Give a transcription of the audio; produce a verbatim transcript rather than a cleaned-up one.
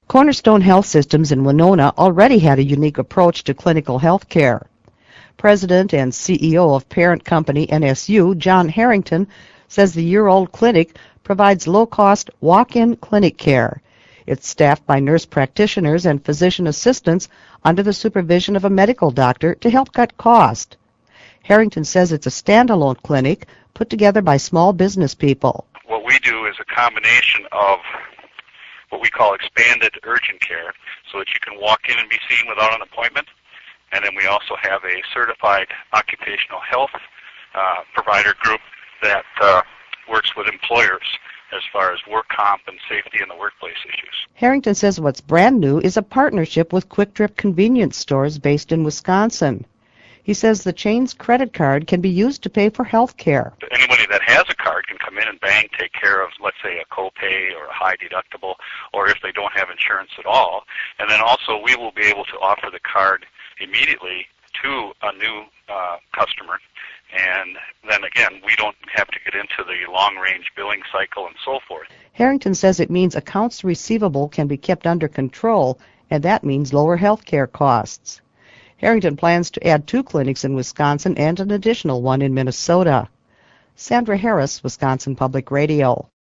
Cornerstone Health Systems in Winona already had a unique approach to clinical health care. President and C E O of parent company N S U, John Harrington, says the year-old clinic provides low-cost walk-in clinic care. It's staffed by nurse practitioners and physician assistants under the supervision of a medical doctor to help cut cost. Harrington says it's a standalone clinic put together by small business people. What we do is a combination of what we call expanded urgent care, so that you can walk in and be seen without an appointment. And then we also have a certified occupational health uh, provider group that uh, works with employers as far as work comp and safety in the workplace issues. Harrington says what's brand new is a partnership with Quick Trip convenience stores based in Wisconsin. He says the chain's credit card can be used to pay for health care. Anybody that has a card can come in and bang, take care of, let's say, a copay or a high deductible, or if they don't have insurance at all. And then also we will be able to offer the card immediately to a new uh, customer. And then again, we don't have to get into the long-range billing cycle and so forth. Harrington says it means accounts receivable can be kept under control, and that means lower health care costs. Harrington plans to add two clinics in Wisconsin and an additional one in Minnesota. Sandra Harris, Wisconsin Public Radio.